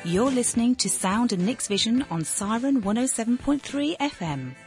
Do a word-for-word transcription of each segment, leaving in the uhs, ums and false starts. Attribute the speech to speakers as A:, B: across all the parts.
A: You're listening to Sound and Nick's Vision on Siren one oh seven point three F M.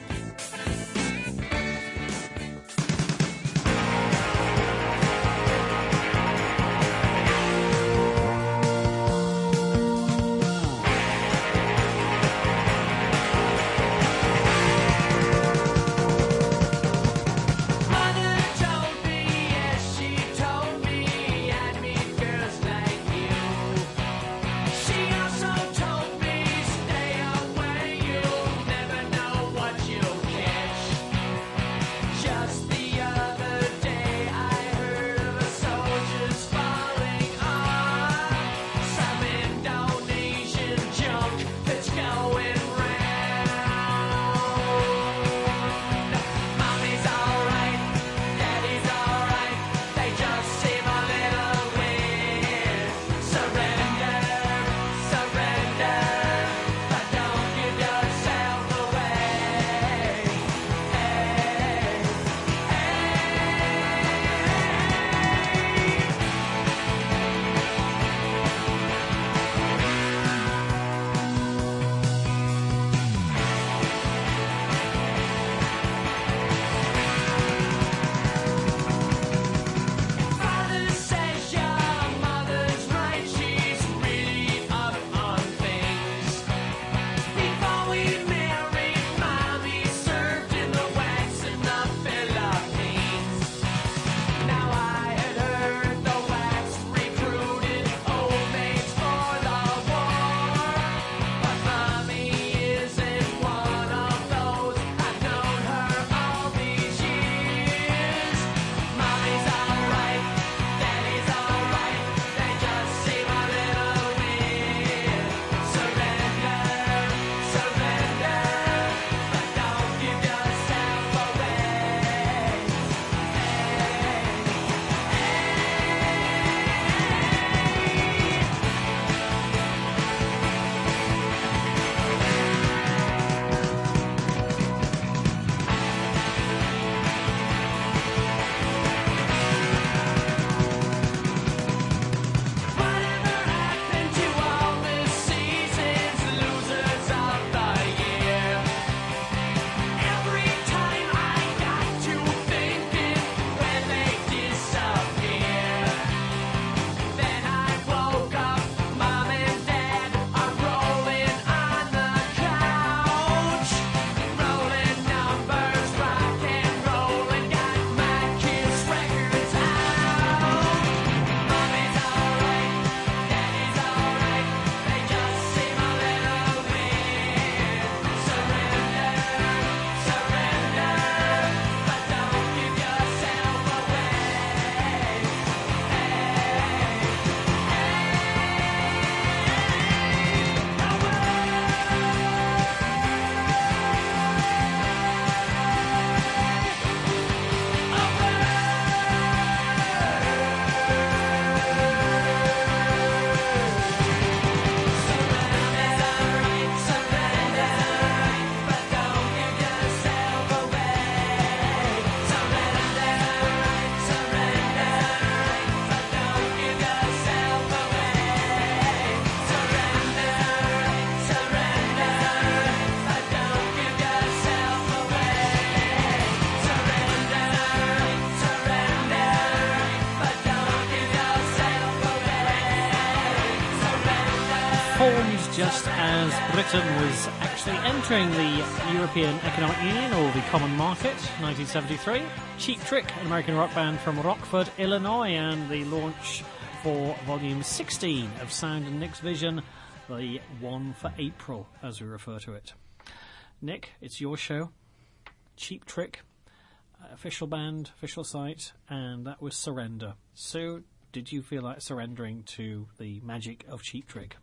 B: Just as Britain was actually entering the European Economic Union, or the Common Market, nineteen seventy-three. Cheap Trick, an American rock band from Rockford, Illinois, and the launch for volume sixteen of Sound and Nick's Vision, the one for April, as we refer to it. Nick, it's your show. Cheap Trick, official band, official site, and that was Surrender. Sue, did you feel like surrendering to the magic of Cheap Trick?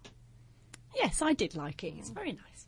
C: Yes, I did like it. It's very nice.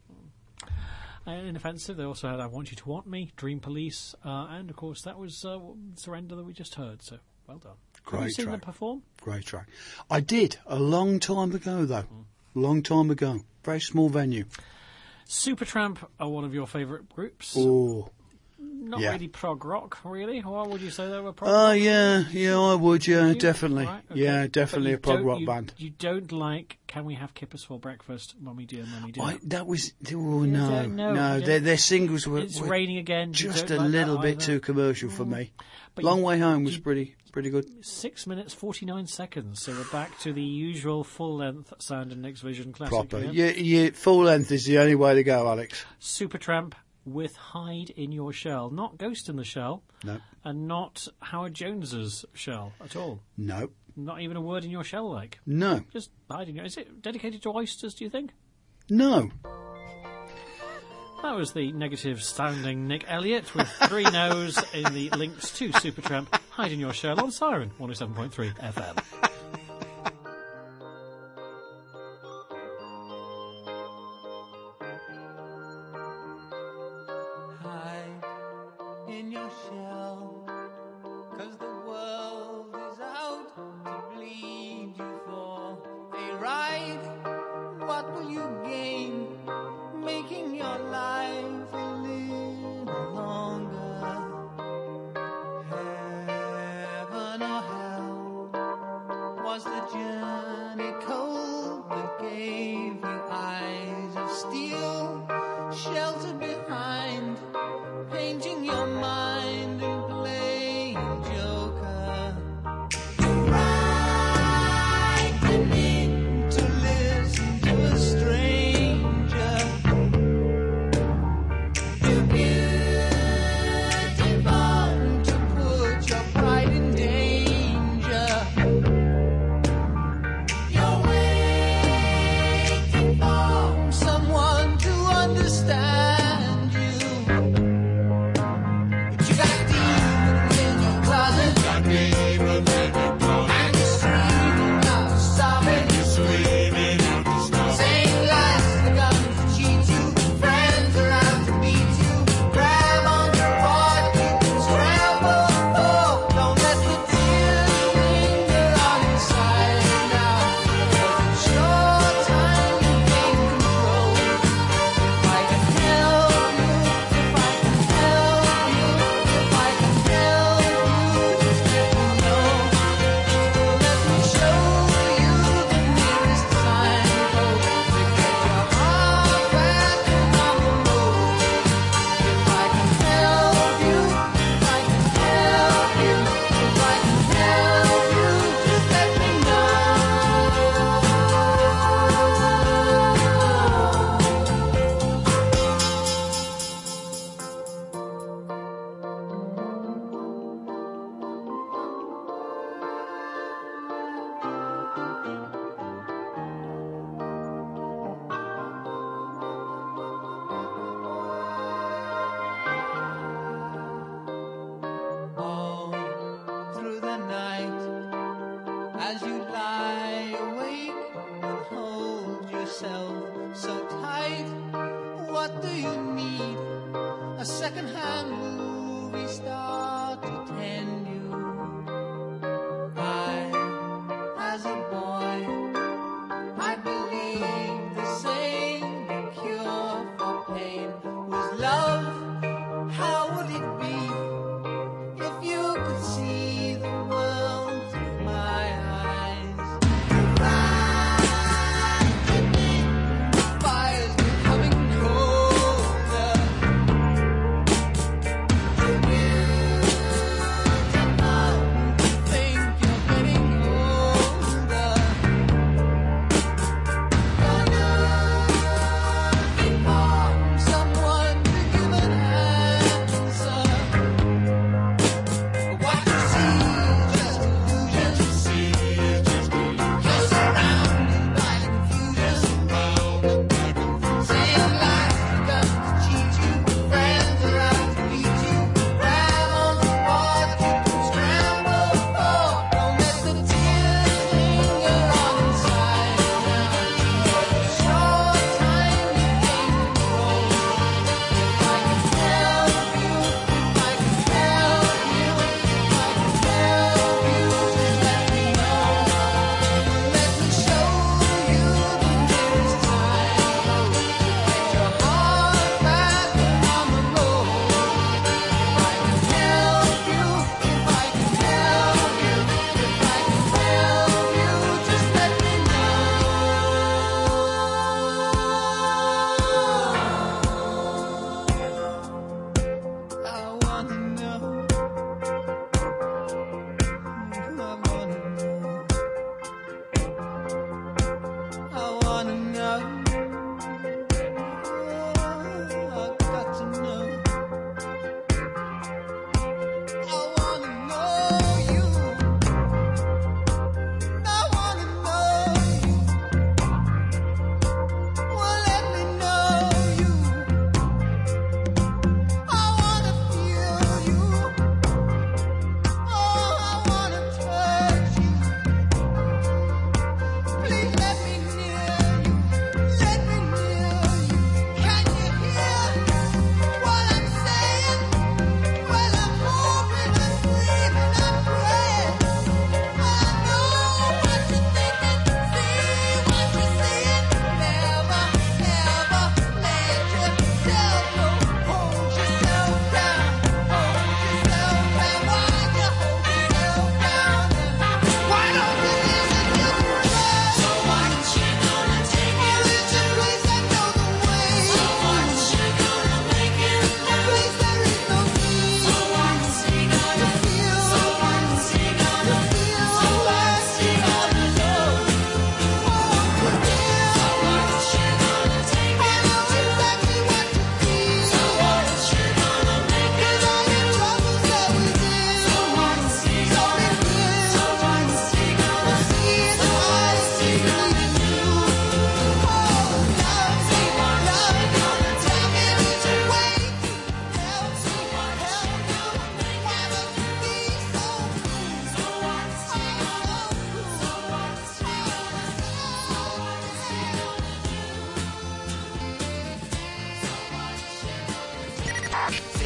B: Uh, inoffensive, they also had I Want You to Want Me, Dream Police, uh, and of course that was uh, Surrender that we just heard, so well done.
D: Great
B: Have you seen
D: track.
B: them perform?
D: Great track. I did, a long time ago though. Mm. Long time ago. Very small venue.
B: Supertramp are one of your favourite groups.
D: Oh.
B: not
D: Yeah.
B: really prog rock, really. Why would you say they were prog
D: Oh,
B: rock?
D: yeah, yeah, I would, yeah,
B: You?
D: definitely.
B: Right, okay.
D: Yeah,
B: But
D: definitely
B: you
D: a prog
B: don't-
D: rock
B: you,
D: band.
B: You don't like Can We Have Kippers for Breakfast, Mummy Dear, Mummy Dear?
D: I, that was, oh,
B: You
D: no,
B: don't know,
D: no,
B: you
D: their,
B: don't-
D: their singles were,
B: It's
D: were
B: raining again. you
D: just
B: don't
D: a
B: like that
D: little bit
B: either.
D: too commercial for me.
B: But
D: Long
B: you-
D: Way Home was
B: you-
D: pretty pretty good.
B: Six minutes, forty-nine seconds, so we're back to the usual full-length Sound and Nick's Vision classic.
D: Proper.
B: again.
D: Yeah, yeah, full length is the only way to go, Alex.
B: Supertramp with Hide in Your Shell. Not Ghost in the Shell,
D: No,
B: and not Howard Jones's Shell at all.
D: no,
B: Not even a word in your shell, like.
D: no,
B: Just Hide in Your... Is it dedicated to oysters, do you think?
D: no.
B: That was the negative-sounding Nick Elliott with three no's in the links to Supertramp, Hide in Your Shell on Siren one oh seven point three F M.
E: Hide in your shell, 'cause the world is out to bleed you for a ride. What will you gain making your life a little longer? Heaven or hell,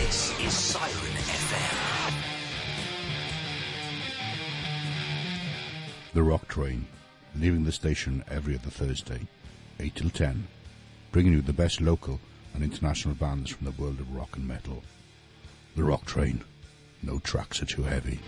F: This is Siren F M.
G: The Rock Train, leaving the station every other Thursday, eight till ten, bringing you the best local and international bands from the world of rock and metal. The Rock Train. No tracks are too heavy.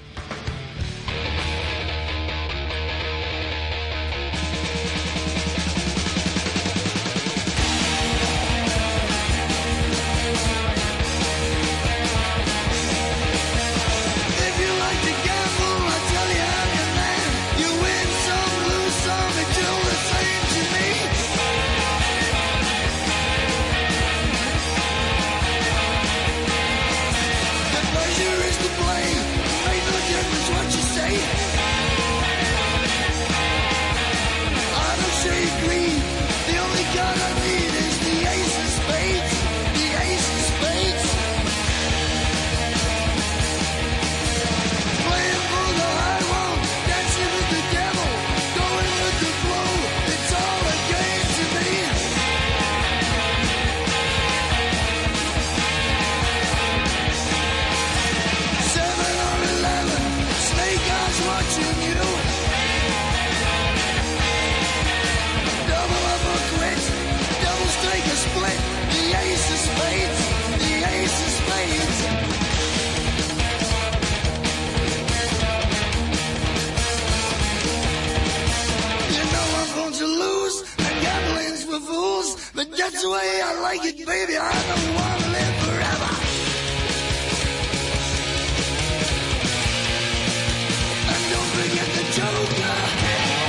H: But that's the way I like it, baby. I don't want to live forever. And don't forget the Joker.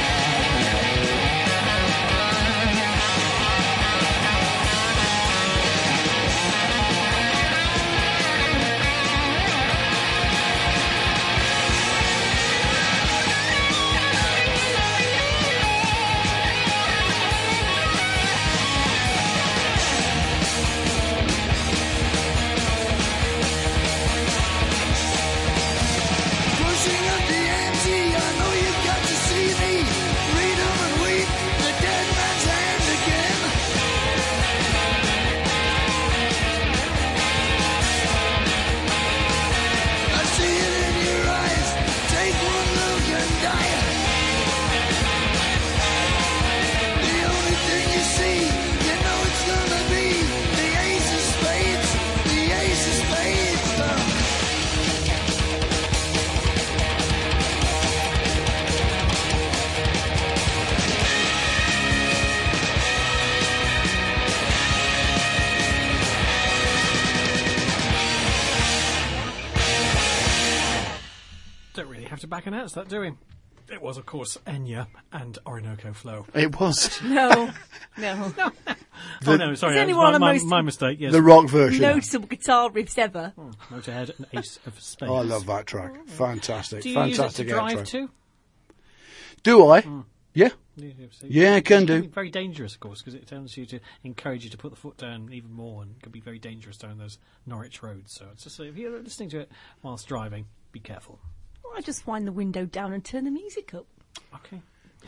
B: To back announce that, do we? It was, of course, Enya and Orinoco Flow.
D: It was.
C: No, no.
B: no. Oh, no, sorry,
C: It's only
B: that was
C: one
B: my,
C: of
B: my,
C: most
B: my mistake, yes.
D: The rock version.
C: Noticeable guitar riffs ever.
B: Oh, Motorhead and Ace of Spades.
D: Oh, I love that track. Fantastic.
B: Do you
D: Fantastic
B: use it to drive
D: outro.
B: too?
D: Do I?
B: Mm.
D: Yeah.
B: Yeah, so
D: Yeah, I can do.
B: Very dangerous, of course, because it tells you to encourage you to put the foot down even more, and it can be very dangerous down those Norwich roads. So it's just if you're listening to it whilst driving, be careful.
C: I just wind the window down and turn the music up.
B: Okay.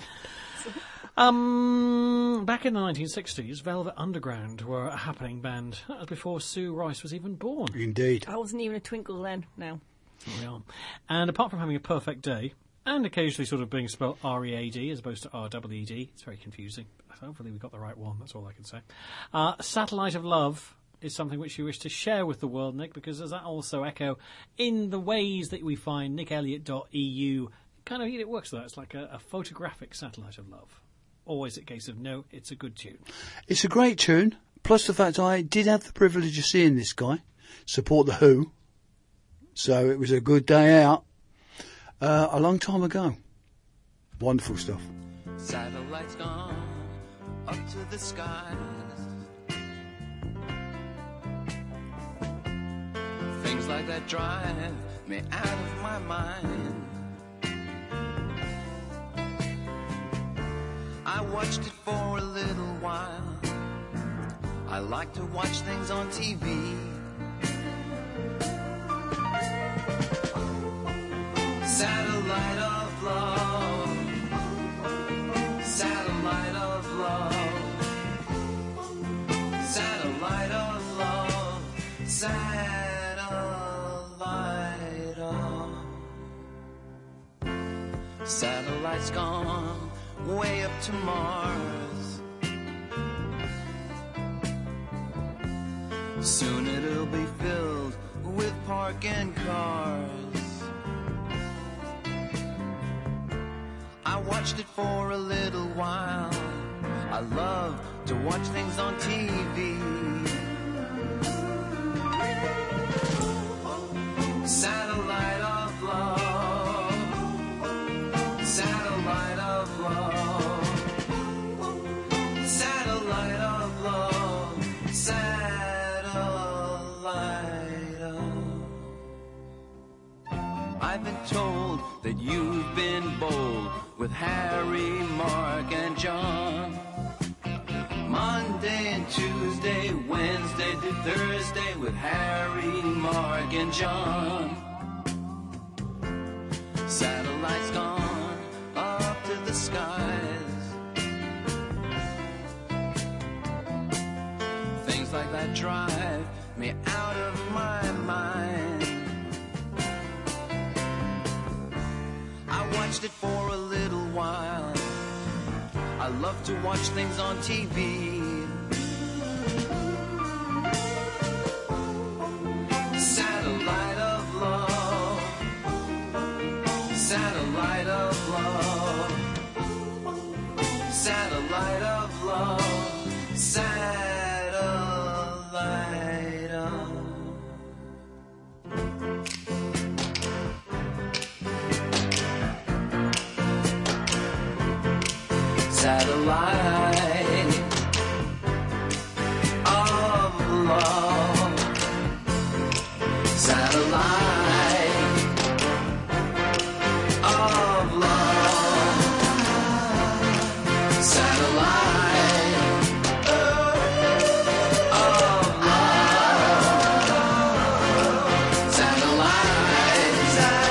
B: Um, back in the nineteen sixties, Velvet Underground were a happening band. That was before Sue Rice was even born.
D: Indeed.
C: I wasn't even a twinkle then. No.
B: Here we are. And apart from having a perfect day, and occasionally sort of being spelled R E A D as opposed to R E E D, it's very confusing. Hopefully we got the right one, that's all I can say. Uh, Satellite of Love is something which you wish to share with the world, Nick, because does that also echo in the ways that we find nick elliott dot e u? Kind of, it works like that. It's like a, a photographic satellite of love. Or is it a case of, no, it's a good tune?
D: It's a great tune, plus the fact I did have the privilege of seeing this guy support The Who, so it was a good day out uh, a long time ago. Wonderful stuff.
E: Satellites gone up to the skies. Things like that drive me out of my mind. I watched it for a little while. I like to watch things on T V. Satellite of love. Satellite of love. Satellite of love. Satellite. Satellites gone way up to Mars. Soon it'll be filled with parking cars. I watched it for a little while. I love to watch things on T V. Satellite of love, satellite of love, satellite of love, satellite of. I've been told that you've been bold with Harry, Mark, and John. Monday and Tuesday, Wednesday to Thursday with Harry, Mark, and John. Satellites gone up to the skies. Things like that drive me out of my mind. I watched it for a little while. I love to watch things on T V. Satellite of love, satellite of love, satellite of love, satellite of. Satellite of love, satellite of love, satellite of love, satellite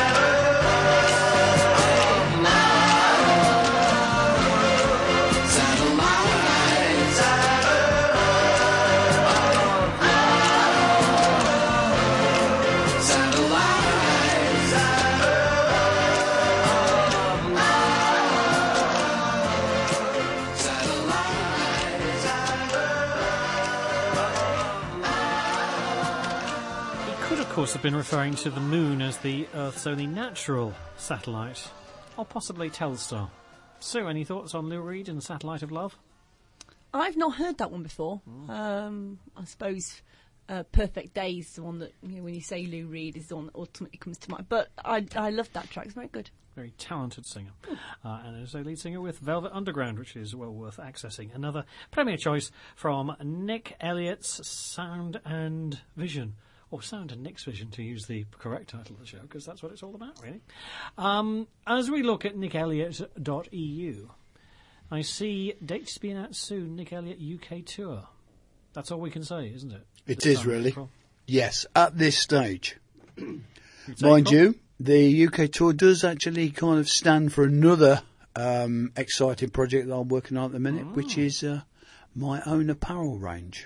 B: Of course, have been referring to the moon as the Earth's only natural satellite, or possibly Telstar. Sue, any thoughts on Lou Reed and Satellite of Love?
C: I've not heard that one before. Mm. Um, I suppose uh, Perfect Day is the one that, you know, when you say Lou Reed, is the one that ultimately comes to mind. But I, I love that track. It's very good.
B: Very talented singer. Uh, and as a lead singer with Velvet Underground, which is well worth accessing. Another Premier choice from Nick Elliott's Sound and Vision. Or Sound and Nick's Vision, to use the correct title of the show, because that's what it's all about, really. Um, as we look at nick elliott dot e u, I see dates being out soon, Nick Elliott U K Tour. That's all we can say, isn't it?
D: It is, really. April. Yes, at this stage.
B: It's
D: Mind
B: April.
D: you, the U K Tour does actually kind of stand for another um, exciting project that I'm working on at the minute, oh. which is uh, my own apparel range.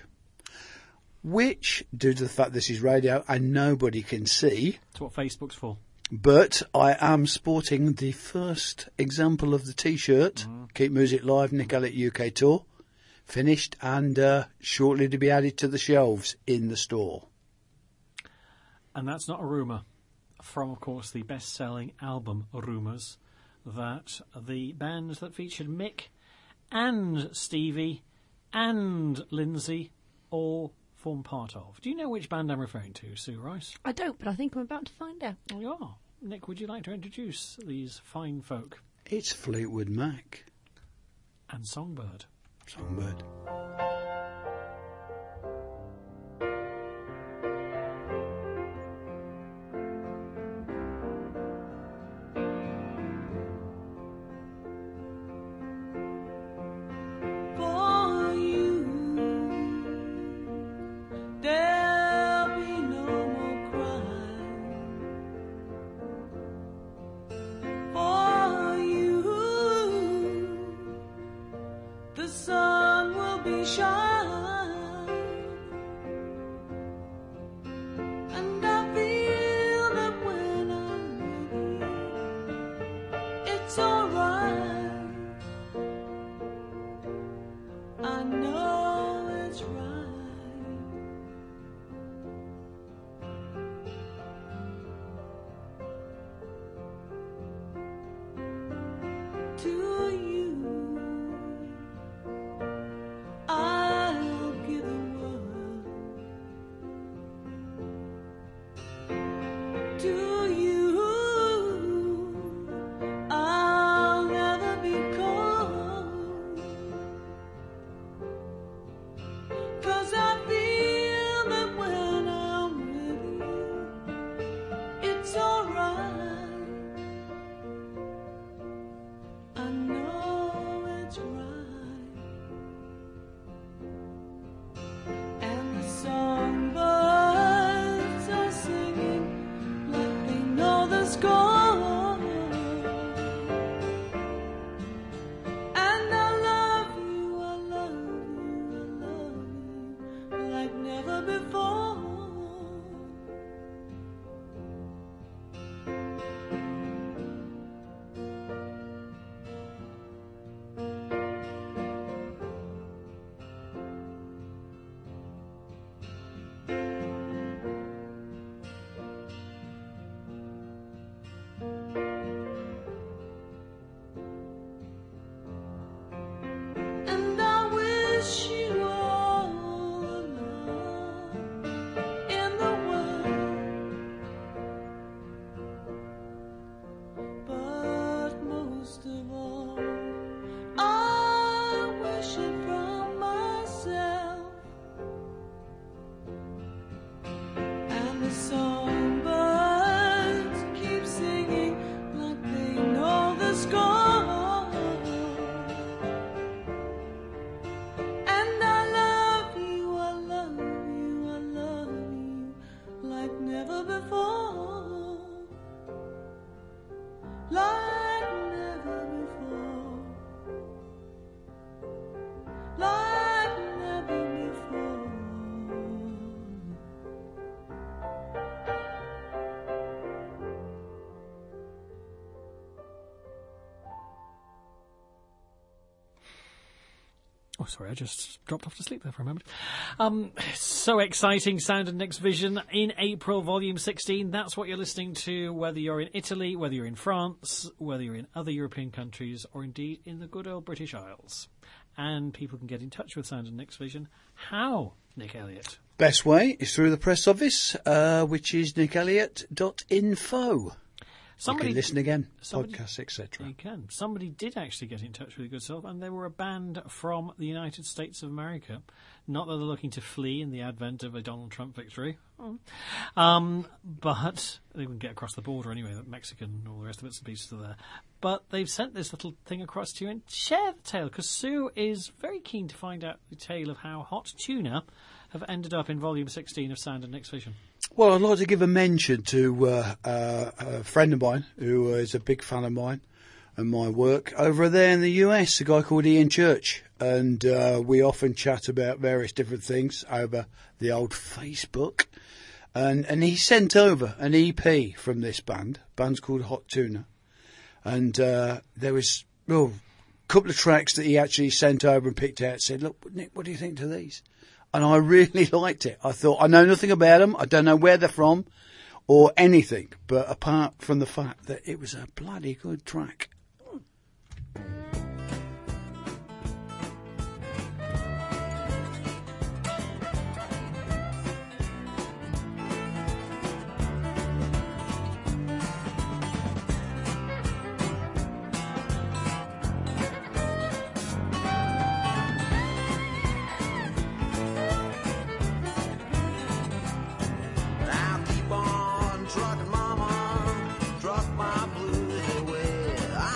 D: Which, due to the fact this is radio and nobody can see...
B: That's what Facebook's for.
D: But I am sporting the first example of the T-shirt, mm. Keep Music Live, Nick Elliott U K Tour, finished and uh, shortly to be added to the shelves in the store.
B: And that's not a rumour. From, of course, the best-selling album, Rumours, that the bands that featured Mick and Stevie and Lindsay all... form part of. Do you know which band I'm referring to, Sue Rice?
C: I don't, but I think I'm about to find out.
B: Oh, you are. Nick, would you like to introduce these fine folk?
D: It's Fleetwood Mac.
B: And Songbird.
D: Songbird.
I: It's alright.
B: Oh, sorry, I just dropped off to sleep there for a moment. Um, so exciting, Sound and Nick's Vision in April, Volume sixteen. That's what you're listening to, whether you're in Italy, whether you're in France, whether you're in other European countries, or indeed in the good old British Isles. And people can get in touch with Sound and Nick's Vision. How, Nick Elliott?
D: Best way is through the press office, uh, which is nick elliott dot info.
B: Somebody,
D: you can listen again,
B: somebody,
D: podcasts, et cetera.
B: You can. Somebody did actually get in touch with your good self, and they were a band from the United States of America. Not that they're looking to flee in the advent of a Donald Trump victory, um, but they wouldn't get across the border anyway. That Mexican and all the rest of bits and pieces are there. But they've sent this little thing across to you and share the tale, because Sue is very keen to find out the tale of how Hot Tuna have ended up in Volume sixteen of Sound and Nick's Vision.
D: Well, I'd like to give a mention to uh, uh, a friend of mine who is a big fan of mine and my work over there in the U S, a guy called Ian Church. And uh, we often chat about various different things over the old Facebook. And, and he sent over an E P from this band. Band's called Hot Tuna. And uh, there was oh, a couple of tracks that he actually sent over and picked out and said, look, Nick, what do you think to these? And I really liked it. I thought, I know nothing about them. I don't know where they're from or anything. But apart from the fact that it was a bloody good track.
E: Now keep on trucking, mama, truck my blues away.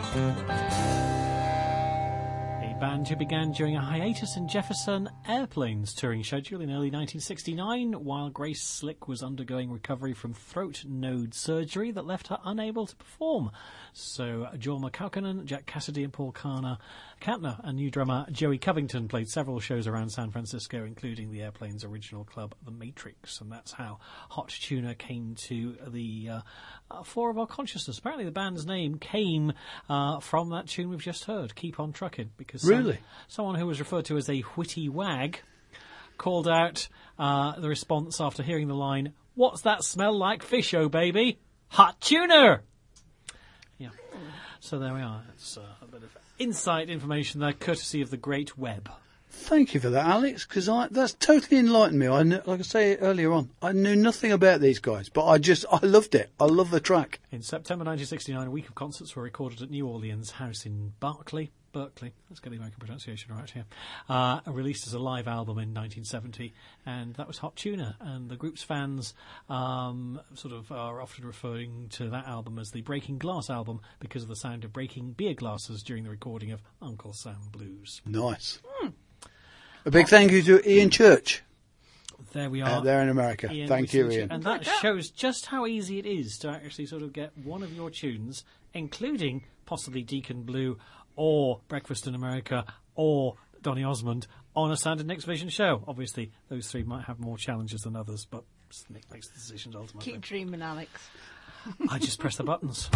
B: Band who began during a hiatus in Jefferson Airplane's touring schedule in early nineteen sixty-nine, while Grace Slick was undergoing recovery from throat node surgery that left her unable to perform. So Jorma Kaukonen, Jack Cassidy and Paul Kana, Kantner and new drummer Joey Covington played several shows around San Francisco, including the Airplane's original club, The Matrix, and that's how Hot Tuna came to the uh, uh, fore of our consciousness. Apparently the band's name came uh, from that tune we've just heard, Keep On Truckin', because
D: Really?
B: Some, someone who was referred to as a witty wag called out uh, the response after hearing the line, "What's that smell like fish, oh baby? Hot tuna!" Yeah. So there we are. It's uh, a bit of insight information there, courtesy of the great web.
D: Thank you for that, Alex, because that's totally enlightened me. I knew, like I say earlier on, I knew nothing about these guys, but I just, I loved it. I love the track.
B: In September nineteen sixty-nine, a week of concerts were recorded at New Orleans House in Berkeley. Berkeley, let's get the American pronunciation right here. Uh, released as a live album in nineteen seventy, and that was Hot Tuna. And the group's fans um, sort of are often referring to that album as the Breaking Glass album because of the sound of breaking beer glasses during the recording of Uncle Sam Blues.
D: Nice. Hmm. A big thank you to Ian Church.
B: There we are.
D: Out there in America.
B: Ian,
D: thank you, Ian.
B: And that shows just how easy it is to actually sort of get one of your tunes, including possibly Deacon Blue or Breakfast in America or Donny Osmond, on a Sound and Nick's Vision show. Obviously, those three might have more challenges than others, but Nick makes the decisions ultimately.
C: Keep dreaming, Alex.
B: I just press the buttons.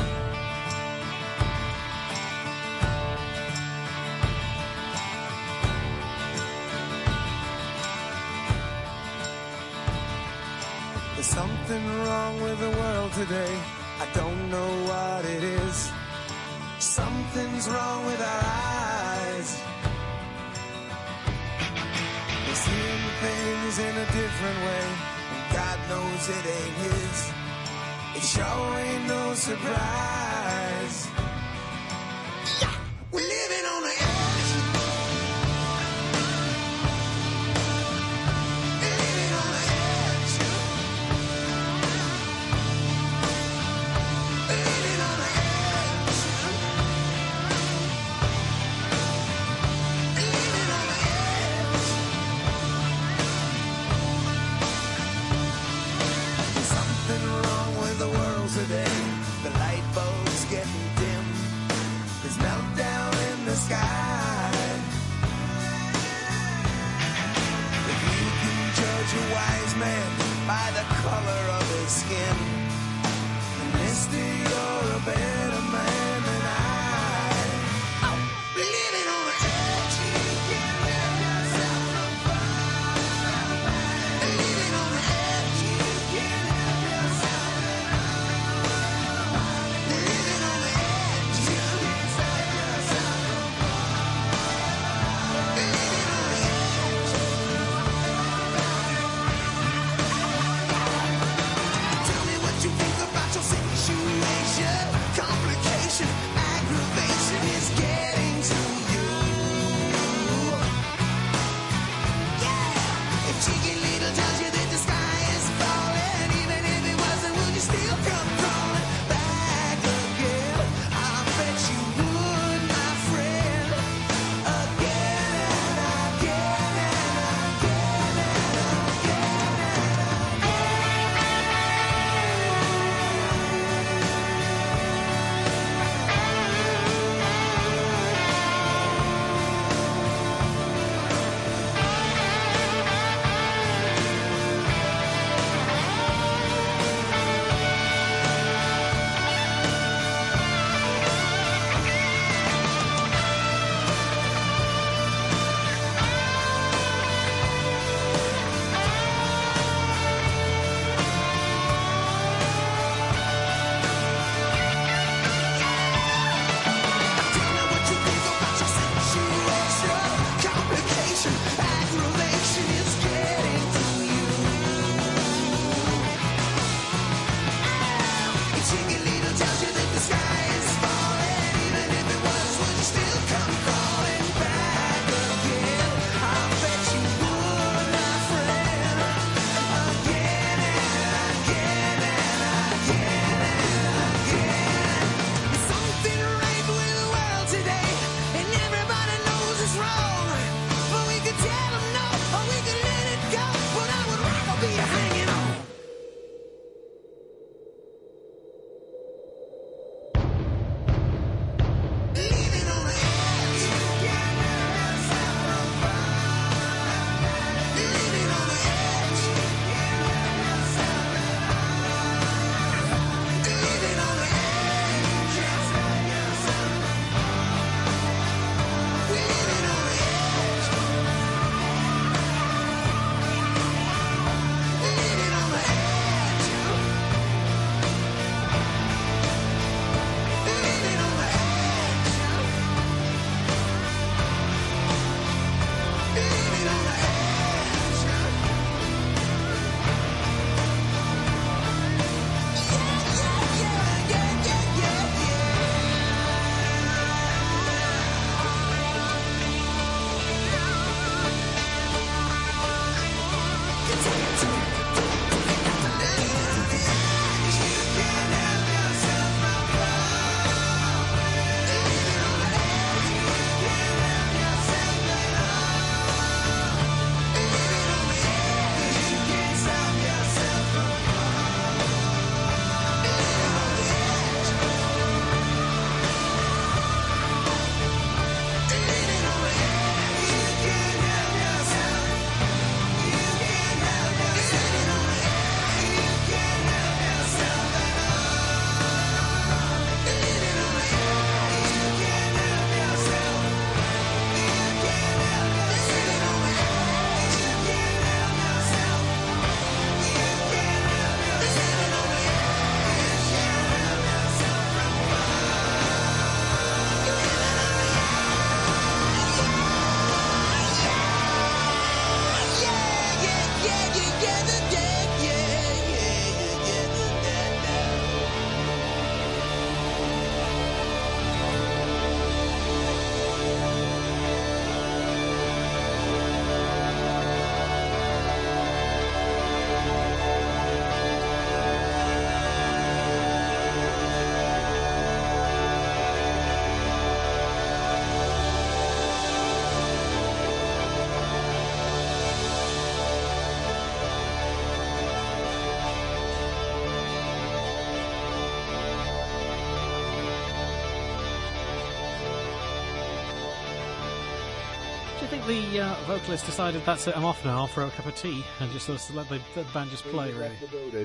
E: There's something wrong with the world today. I don't know what it is. Something's wrong with our eyes. We're seeing things in a different way, and God knows it ain't His. It sure ain't no surprise. Yeah, we're living on the edge. Living on the edge. Living on the edge. Living on the edge. There's something wrong with the world today. The light bulb's getting dim. There's meltdown in the sky. If you can judge a wise man by the color of his skin, then mister, you're a better man than I. Oh, living on the edge. You can't live yourself no fun. Living on the edge. You can't live yourself no fun. Living on the edge. You can't save yourself no fun. Living on the edge. Tell me what
B: do you think the uh, vocalist decided that's it, I'm off now, I'll throw a cup of tea and just sort of let the, the band just play, really?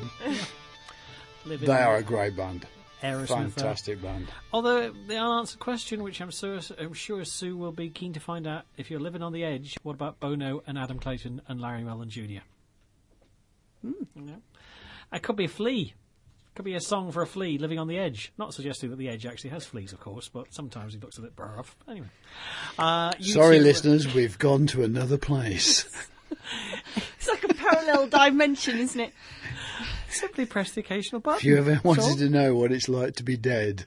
B: Live in
D: They are a great band.
B: Aerosmith.
D: Fantastic band.
B: Although the unanswered question, which I'm sure, I'm sure Sue will be keen to find out, if you're living on the edge, what about Bono and Adam Clayton and Larry Mullen Junior?
C: Mm.
B: You know? It could be a flea. Could be a song for a flea living on the edge. Not suggesting that the edge actually has fleas, of course, but sometimes he looks a bit rough. Anyway. Uh,
D: Sorry,
B: two,
D: listeners, we've gone to another place.
C: It's like a parallel dimension, isn't it?
B: Simply press the occasional button.
D: If you ever wanted
B: Sure.
D: to know what it's like to be dead.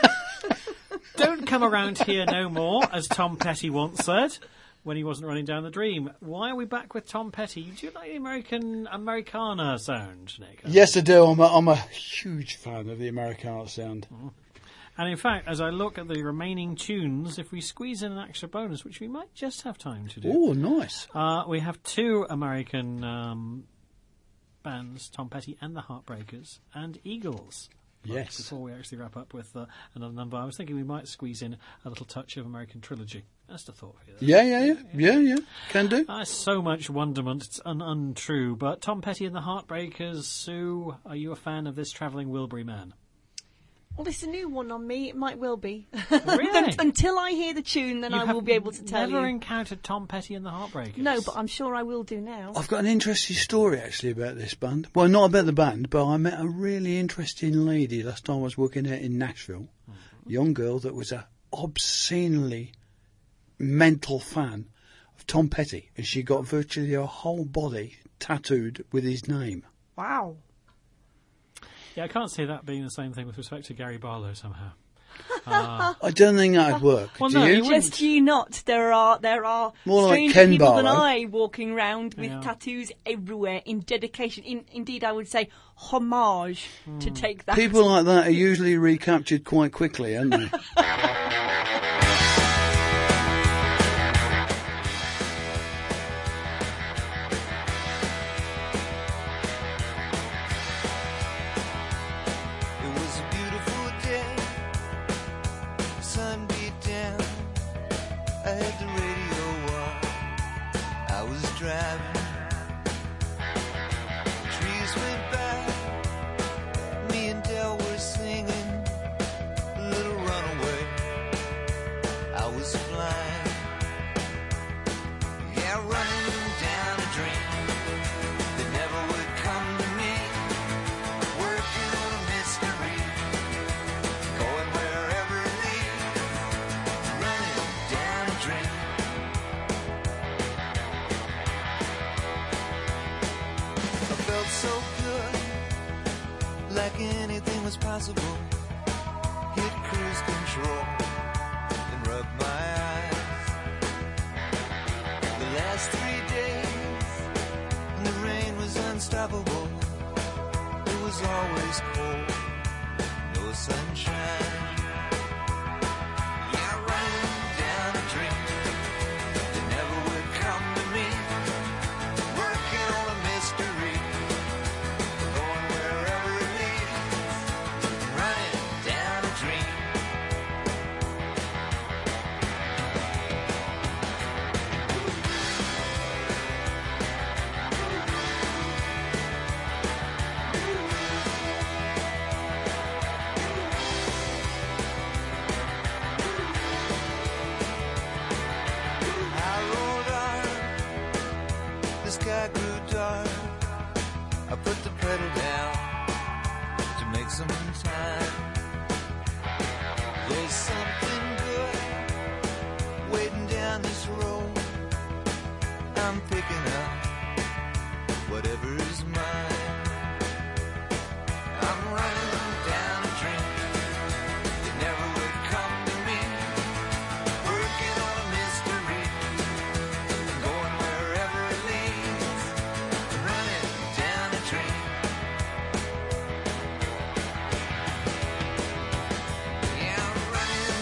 B: Don't come around here no more, as Tom Petty once said when he wasn't running down the dream. Why are we back with Tom Petty? Do you like the American Americana sound, Nick?
D: Yes, I do. I'm a, I'm a huge fan of the Americana sound.
B: And in fact, as I look at the remaining tunes, if we squeeze in an extra bonus, which we might just have time to do,
D: Oh, nice.
B: uh, we have two American um, bands, Tom Petty and the Heartbreakers, and Eagles. But
D: Yes.
B: before we actually wrap up with uh, another number, I was thinking we might squeeze in a little touch of American Trilogy. That's the thought for you.
D: Yeah, yeah, yeah. Yeah, yeah. Can do.
B: Uh, so much wonderment, it's un- untrue. But Tom Petty and the Heartbreakers, Sue, are you a fan of this travelling Wilbury man?
C: Well, it's a new one on me. It might well be.
B: Really?
C: Until I hear the tune, then
B: You
C: I
B: have
C: will be able to tell
B: never
C: you.
B: encountered Tom Petty and the Heartbreakers?
C: No, but I'm sure I will do now.
D: I've got an interesting story actually about this band. Well, not about the band, but I met a really interesting lady last time I was working out in Nashville.
B: Mm-hmm.
D: Young girl that was a obscenely mental fan of Tom Petty, and she got virtually her whole body tattooed with his name.
C: Wow.
B: Yeah, I can't see that being the same thing with respect to Gary Barlow somehow. Uh,
D: I don't think that'd work.
B: Well,
D: do
B: no,
D: you?
B: you wouldn't.
C: Just you not. There are there are
D: More like
C: stranger
D: Ken
C: people than
D: Barlow.
C: I walking around with
B: Yeah.
C: tattoos everywhere in dedication. In, indeed, I would say homage to
B: Hmm.
C: take that.
D: People like that are usually recaptured quite quickly, aren't they?
E: It was a beautiful day, sun beat down. I had the radio on, I was driving. Trees went by, me and Del were singing a little runaway. I was flying, yeah, running down a dream that never would come to me. Working on a mystery, going wherever it leads, running down a dream. I felt so good, like anything was possible. Hit cruise control and rub my eyes. The last three days, the rain was unstoppable. It was always cold, no sunshine. Yeah, running down a dream that never would come to me. Working on a mystery, going wherever it leads. Running down a dream. I rolled on, the sky grew dark. I put the pedal down to make some time. There's something good waiting down this road. I'm picking up whatever's mine. I'm running down a dream that never would come to me. Working on a mystery, going wherever it leads. Running down a dream. Yeah, I'm running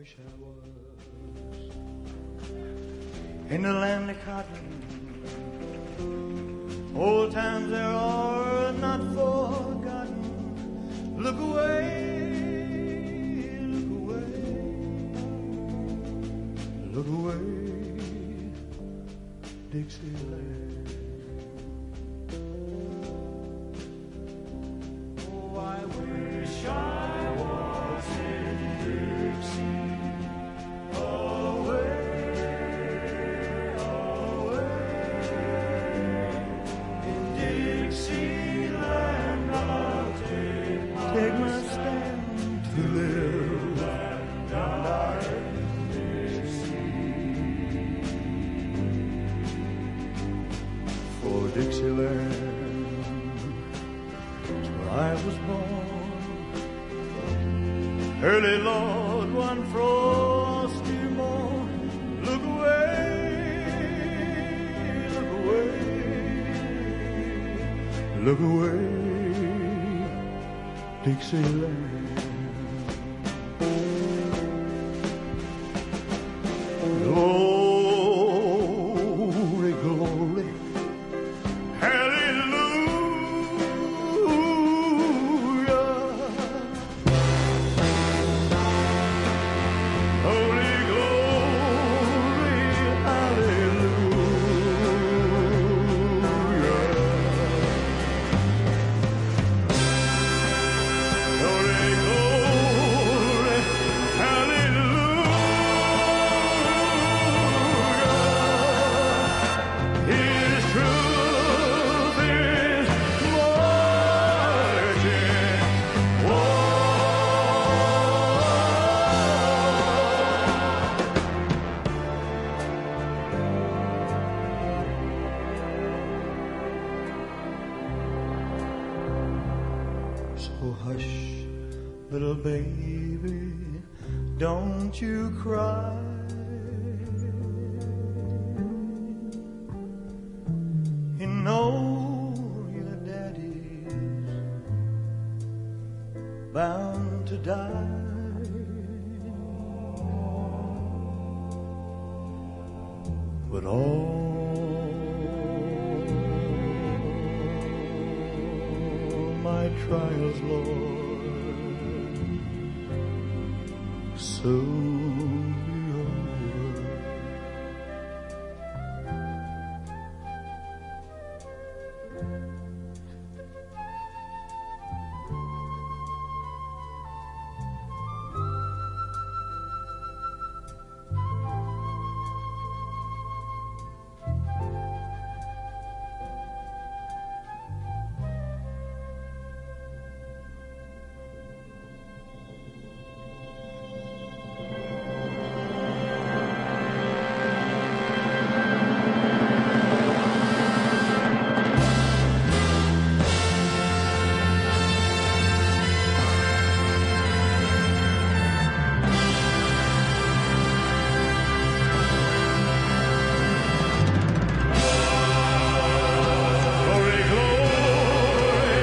I: wish I was in the land of cotton. Old times there are not forgotten. Look away, look away, look away, Dixieland. Oh, I wish I was in Dixie, away, away in Dixieland. I'll take, take my stand to live and die in Dixie. For Dixieland is where I was born. Early Lord, one frosty morn. Look away, look away, look away, Dixieland. Glory, glory, hallelujah. Holy glory, hallelujah. Holy glory, hallelujah. His truth is marching So hush, little baby, don't you cry. You know your daddy's bound to die. But all my trials, Lord, soon be over. Glory, glory,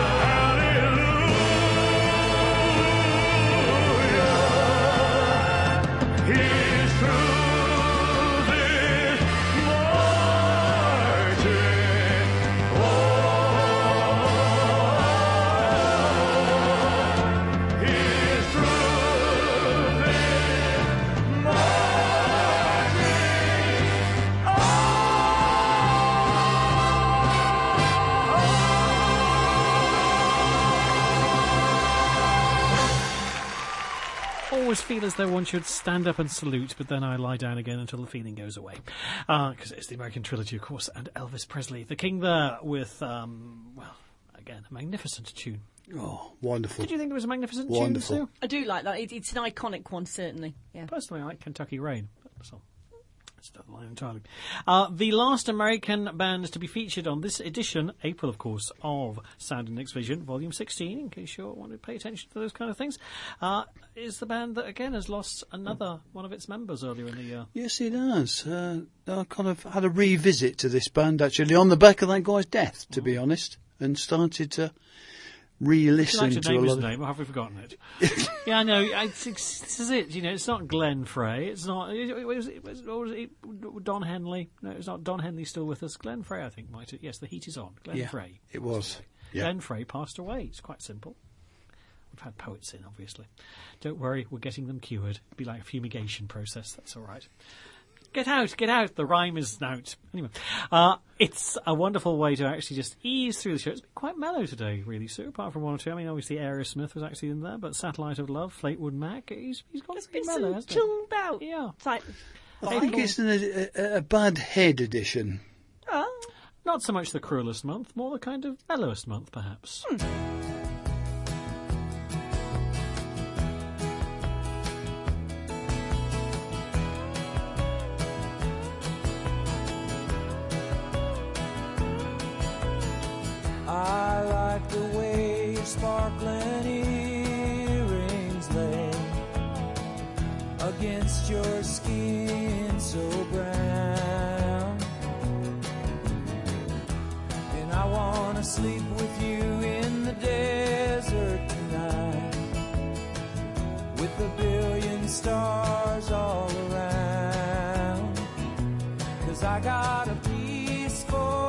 I: hallelujah. His truth is marching on. His truth is
B: Always feel as though one should stand up and salute, but then I lie down again until the feeling goes away. Because it's the American trilogy, of course, and Elvis Presley. The King there with, um, well, again, a magnificent tune.
D: Oh, wonderful.
B: Did you think it was a magnificent
D: Wonderful.
B: tune, Sue?
C: I do like that. It, it's an iconic one, certainly. Yeah.
B: Personally, I like Kentucky Rain. But that's all. That's another line entirely. Uh, the last American band to be featured on this edition, April, of course, of Sound and Nick's Vision, Volume sixteen, in case you want to pay attention to those kind of things, uh, is the band that, again, has lost another one of its members earlier in the year.
D: Yes, it has. Uh, I kind of had a revisit to this band, actually, on the back of that guy's death, to be honest, and started to
B: Would you
D: re-listen
B: like to
D: to a
B: name his
D: lot of...
B: name, or have we forgotten it? Yeah, I know. It's, it's, this is it. You know, it's not Glenn Frey. It's not. It, it was. It was, what was it? Don Henley. No, it's not. Don Henley's still with us. Glenn Frey, I think, might. Have, yes, the heat is on. Glenn
D: Yeah,
B: Frey.
D: it was. Yeah.
B: Glenn Frey passed away. It's quite simple. We've had poets in, obviously. Don't worry, we're getting them cured. It'd be like a fumigation process. That's all right. Get out, get out. The rhyme is out. Anyway, uh, it's a wonderful way to actually just ease through the show. It's been quite mellow today, really, Sue, apart from one or two. I mean, obviously Aerosmith was actually in there, but Satellite of Love, Fleetwood Mac, he's, he's gone
C: There's
B: pretty
C: been
B: mellow,
C: some
B: hasn't
C: chilled out.
B: he? Yeah.
C: It's like,
D: I think it's an, a, a bad head edition.
C: oh,
B: Not so much the cruelest month, more the kind of mellowest month, perhaps.
E: I like the way your sparkling earrings lay against your skin so brown. And I wanna sleep with you in the desert tonight, with a billion stars all around. 'Cause I got a peaceful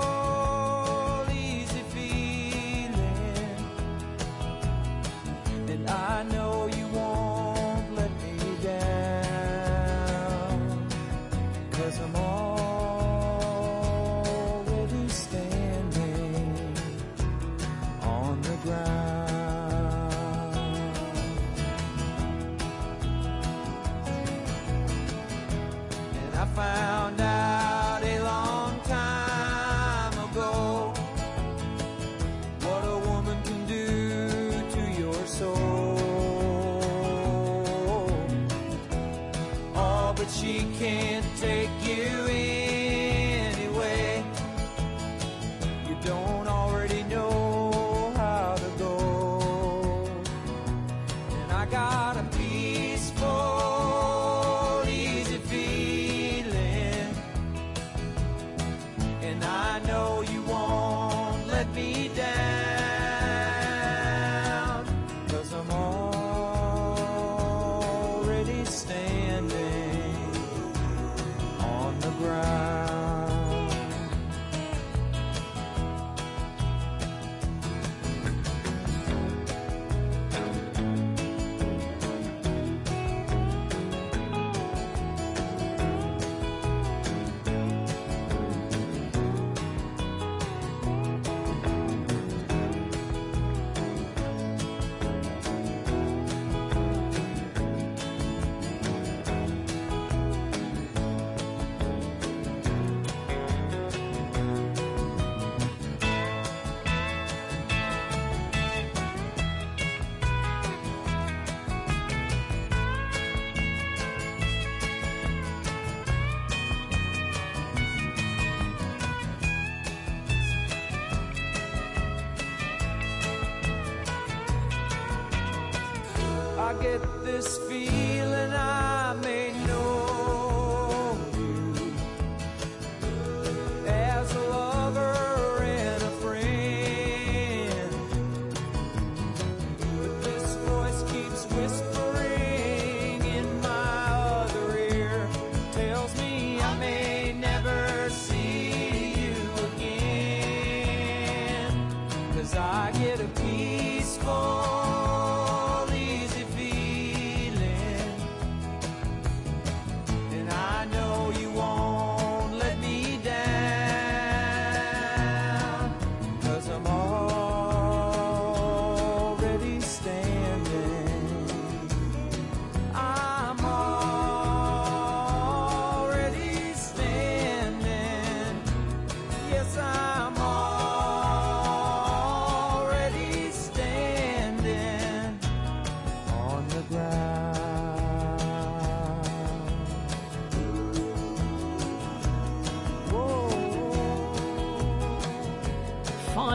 E: I know you won't let me down, 'cause I'm already standing on the ground. And I found out a long time ago what a woman can do to your soul. But she can't take you anyway. You don't already know how to go. And I got a peaceful, easy feeling, and I know you won't let me down, 'cause I'm already standing on the ground. I get this feeling I may know you as a lover and a friend, but this voice keeps whispering in my other ear, tells me I may never see you again, 'cause I get a peaceful, easy feeling,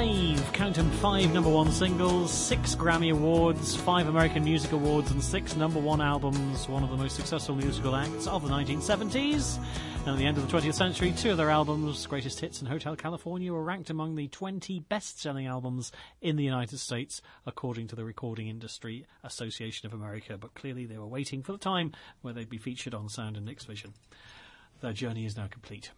B: Five, count 'em, five number one singles, six Grammy Awards, five American Music Awards, and six number one albums. One of the most successful musical acts of the nineteen seventies. And at the end of the twentieth century, two of their albums, Greatest Hits and Hotel California, were ranked among the twenty best-selling albums in the United States, according to the Recording Industry Association of America. But clearly they were waiting for the time where they'd be featured on Sound and Nick's Vision. Their journey is now complete.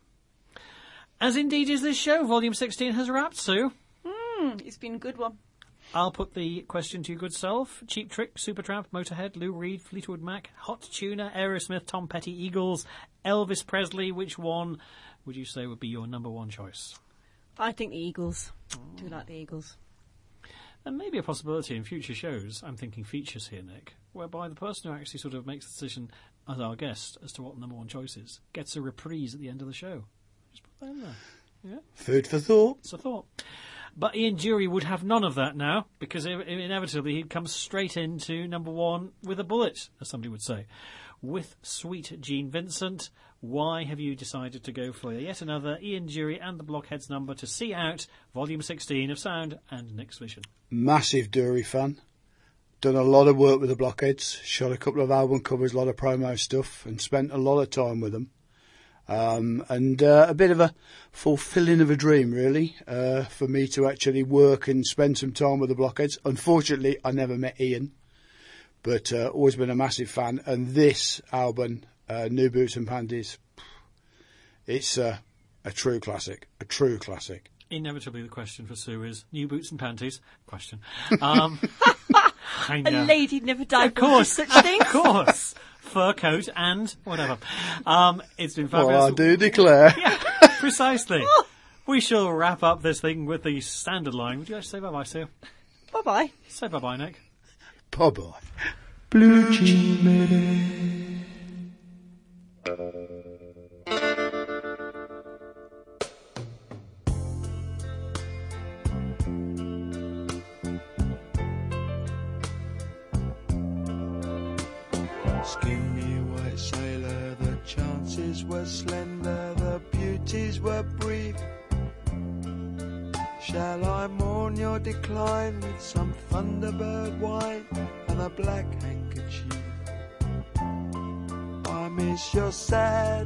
B: As indeed is this show. Volume sixteen has wrapped, Sue.
C: Mm, it's been a good one.
B: I'll put the question to your good self. Cheap Trick, Supertramp, Motorhead, Lou Reed, Fleetwood Mac, Hot Tuna, Aerosmith, Tom Petty, Eagles, Elvis Presley. Which one would you say would be your number one choice?
C: I think the Eagles. I do like the Eagles.
B: There may be a possibility in future shows, I'm thinking features here, Nick, whereby the person who actually sort of makes the decision as our guest as to what the number one choice is gets a reprise at the end of the show. Just put that in there. Yeah.
D: Food for thought.
B: It's a thought. But Ian Dury would have none of that now, because inevitably he'd come straight into number one with a bullet, as somebody would say. With Sweet Gene Vincent, why have you decided to go for yet another Ian Dury and the Blockheads number to see out Volume sixteen of Sound and Nick's Vision?
D: Massive Dury fan. Done a lot of work with the Blockheads. Shot a couple of album covers, a lot of promo stuff, and spent a lot of time with them. Um, and uh, a bit of a fulfilling of a dream, really, uh, for me to actually work and spend some time with the Blockheads. Unfortunately, I never met Ian, but uh, always been a massive fan. And this album, uh, New Boots and Panties, it's uh, a true classic, a true classic.
B: Inevitably, the question for Sue is New Boots and Panties? Question. Um, I know.
C: A lady never died.
B: Of course,
C: such things.
B: Of course. Fur coat and whatever. Um, it's been fabulous.
D: Well, I do declare.
B: Yeah, precisely. We shall wrap up this thing with the standard line. Would you like to say bye-bye, Sue?
C: Bye-bye.
B: Say bye-bye, Nick.
D: Bye-bye.
I: Blue Jean Lady.
E: Skinny white sailor, the chances were slender, the beauties were brief. Shall I mourn your decline with some Thunderbird wine and a black handkerchief? I miss your sad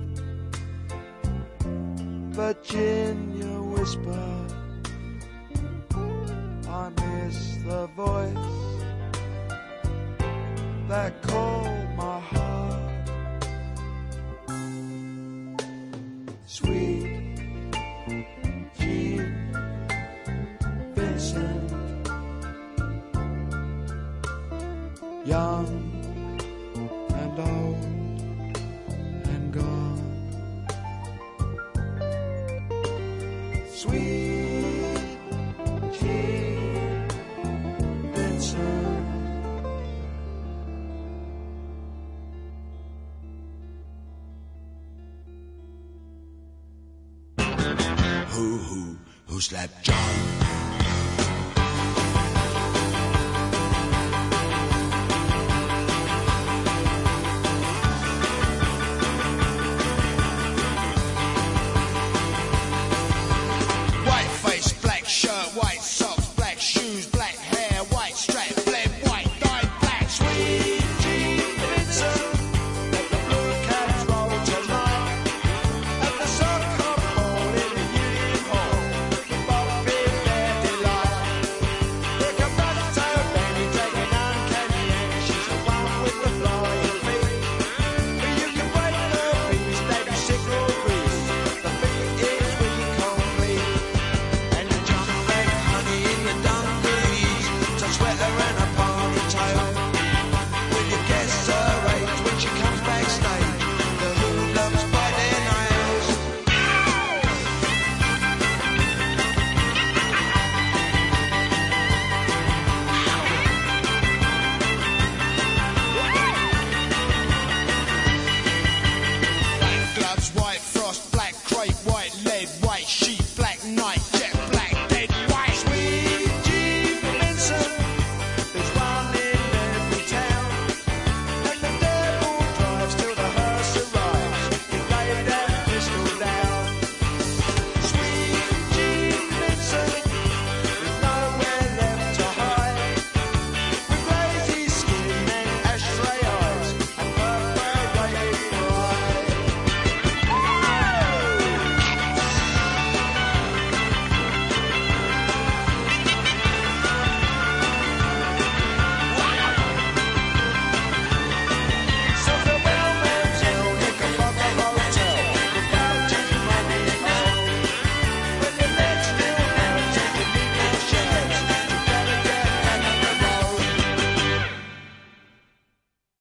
E: Virginia whisper. I miss the voice that called my heart. Sweet Gene Vincent, young and old and gone. Sweet Gene Vincent. Who, who, who slapped John?